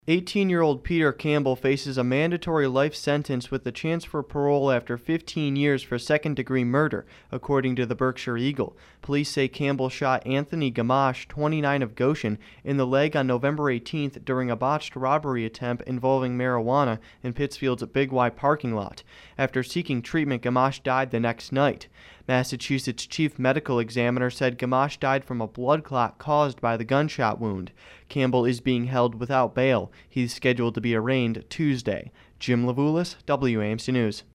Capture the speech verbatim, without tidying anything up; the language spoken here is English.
eighteen-year-old Peter Campbell faces a mandatory life sentence with the chance for parole after fifteen years for second-degree murder, according to the Berkshire Eagle. Police say Campbell shot Anthony Gamache, twenty-nine, of Goshen, in the leg on November eighteenth during a botched robbery attempt involving marijuana in Pittsfield's Big Y parking lot. After seeking treatment, Gamache died the next night. Massachusetts chief medical examiner said Gamache died from a blood clot caused by the gunshot wound. Campbell is being held without bail. He's scheduled to be arraigned Tuesday. Jim Levulis, W A M C News.